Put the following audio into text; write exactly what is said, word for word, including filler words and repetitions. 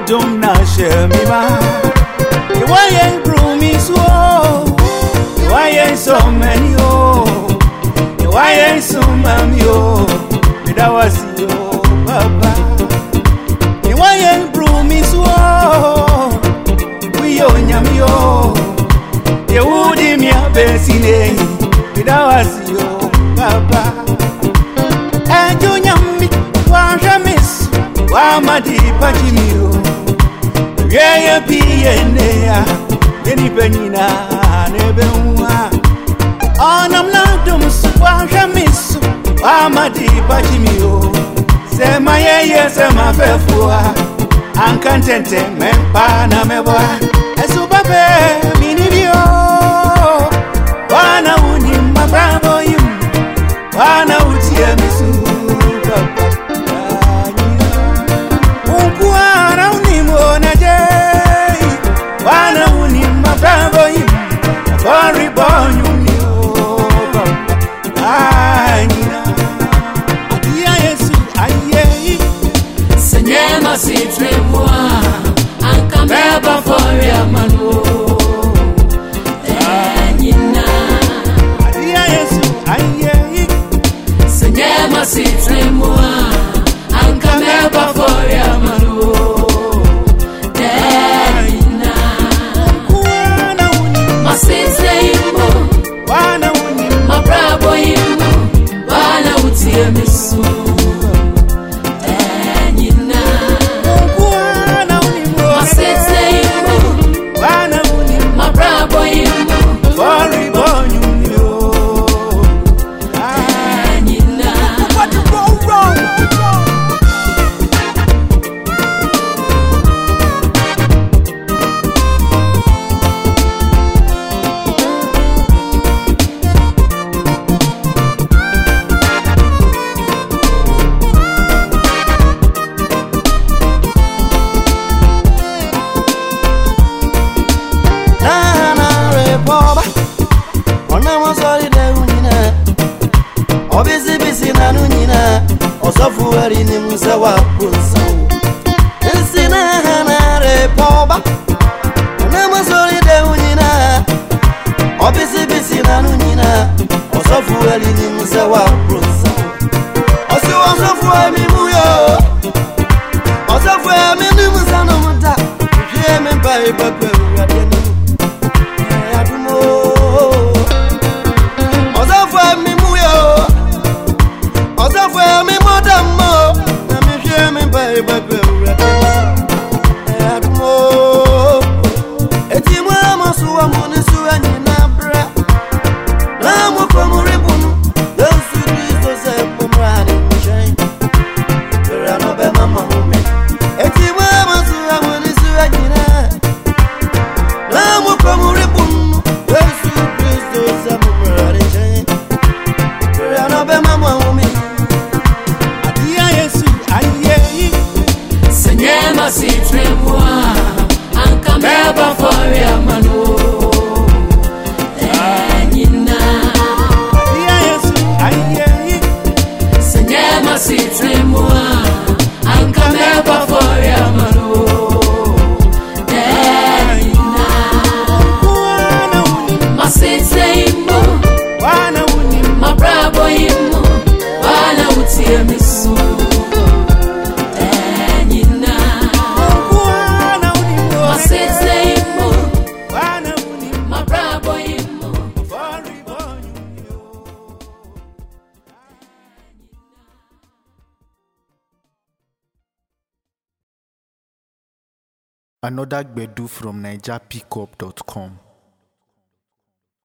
Adum na shemima. You why bro me so? You why so many oh? You why so many oh? That was yo papa. You why bro me so? We yo nyami yo. You would me a besine. That was yo papa. And you nyami wa jamis wa madi pachimio. Yeah, be a any penina, never one. On a landum, Swajamis, Amadi Pachimio. Say my yes, and my fair for I'm content, men, Panameva. As a baby, Minivio. Wana unim, my bravo, you. Wana utia misu. Another Gbedu from Niger Pickup dot com.